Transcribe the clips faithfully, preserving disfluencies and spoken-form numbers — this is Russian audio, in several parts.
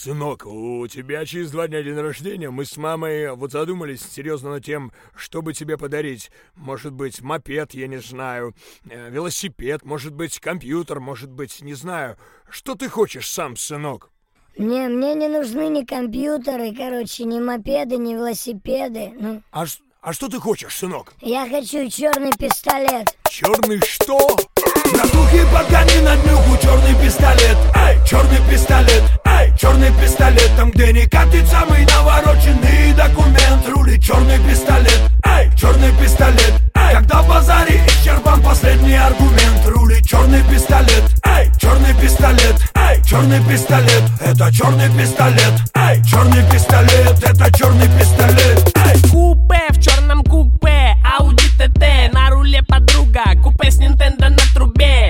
Сынок, у тебя через два дня день рождения. Мы с мамой вот задумались серьезно над тем, чтобы тебе подарить. Может быть, мопед, я не знаю, э, велосипед, может быть, компьютер, может быть, не знаю. Что ты хочешь сам, сынок? Не, мне не нужны ни компьютеры, короче, ни мопеды, ни велосипеды. Ну, А, ш- а что ты хочешь, сынок? я хочу черный пистолет. Черный что? Братухи, подгони на днюху черный пистолет. Эй, черный пистолет, эй, черный пистолет. Там, где не катит самый навороченный документ, рулит черный пистолет. Эй, черный пистолет, эй, когда в базаре исчерпан последний аргумент, рулит черный пистолет. Эй, черный пистолет, эй, черный пистолет. Это черный пистолет. Эй, черный пистолет. Это черный пистолет. Эй. Купе в черном купе, Audi ти ти, на руле подруга, купе с Nintendo на трубе.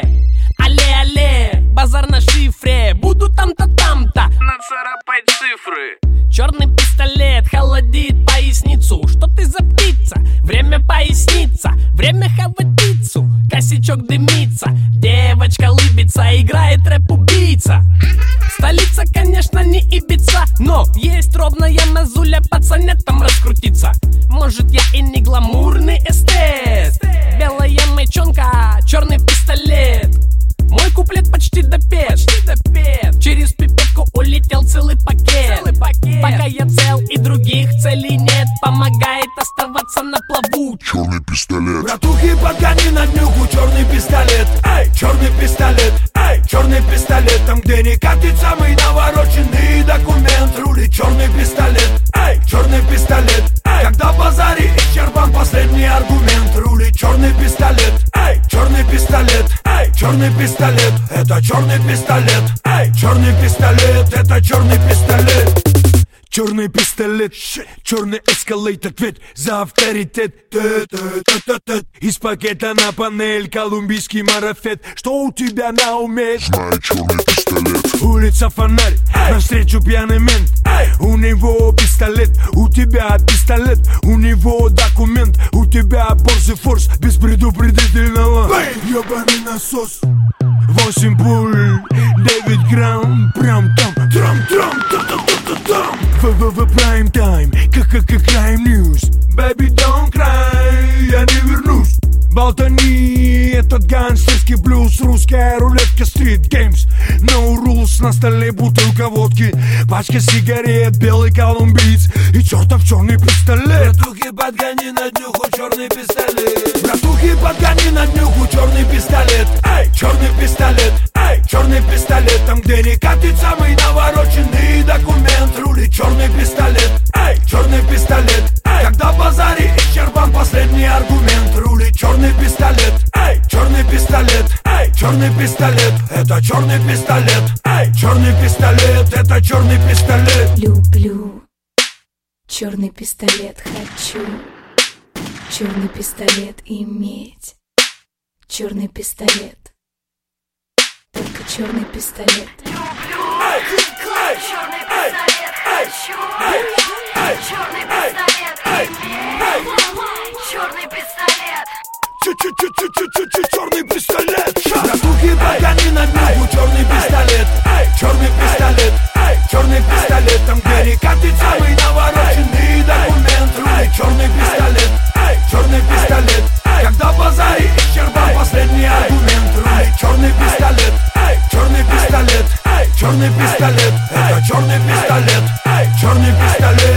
Алле-алле, базар на шифре, буду там-то, там-то нацарапать цифры. Черный пистолет холодит поясницу. Что ты за птица? Время поясниться, время хавать пиццу. Косячок дымится, девочка лыбится, играет рэп-убийца. Столица, конечно, не Ибица, но есть ровная мазуля под сонетом раскрутиться. Может, я и не гламурный эстет. Белая мечонка, черный пистолет. Мой куплет почти допет, почти допет. Через пипетку улетел целый пакет. целый пакет Пока я цел и других целей нет, помогает оставаться на плаву черный пистолет. Братухи, подгони на днюху черный пистолет. Эй, черный пистолет. Эй, черный пистолет. Там, где не катит самый навороченный документ, рулит черный пистолет. Эй, черный пистолет. Эй, когда в базаре исчерпан последний аргумент, рулит черный пистолет. Эй, черный пистолет. Эй, черный пистолет. Это черный пистолет. Эй, черный пистолет. Это черный пистолет. Черный пистолет, черный эскалейт, ответ за авторитет. Т-т-т-т-т. Из пакета на панель колумбийский марафет. Что у тебя на уме? Знаю черный пистолет. Улица фонарь, навстречу пьяный мент. У него пистолет, у тебя пистолет. У него документ, у тебя борзый форс без предупредительного. Ёбаный насос. Восемь пуль, девять грамм, прям там, трам-трам, та-та-та-та-там. В-в-в прайм тайм, как-как крайм ньюс. Baby, don't cry, я не вернусь. Болтани, этот гангстерский блюз. Русская рулетка, стрит геймс. No rules, на столе бутылка водки, пачка сигарет, белый колумбиец и чертов черный пистолет. Братухи, подгони на днюху черный пистолет. Братухи, подгони на днюху черный пистолет. Эй, черный пистолет. Эй, черный пистолет. Там, где не катит самый навороченный документ, рулит черный пистолет. Эй, черный пистолет. Эй, когда в базаре исчерпан последний аргумент, рулит черный пистолет. Эй, черный пистолет. Эй, черный пистолет. Это черный пистолет. Эй, черный пистолет. Это черный пистолет. Люблю черный пистолет, хочу черный пистолет иметь. Черный пистолет, только черный пистолет. Эй, эй, черный эй, пистолет, эй, хочу эй, эй, черный эй, пистолет, эй, эй. черный пистолет. Чуть-чуть-чуть-чуть-чуть черный пистолет. Братухи, подгони на днюху черный пистолет. Эй, черный пистолет. Эй, черный пистолет. Там, где не катит самый навороченный документ, рулит черный пистолет. Эй, черный пистолет. Когда в базаре исчерпан последний аргумент, рулит черный пистолет. Эй, черный пистолет. Эй, черный пистолет. Это черный пистолет. Эй, черный пистолет.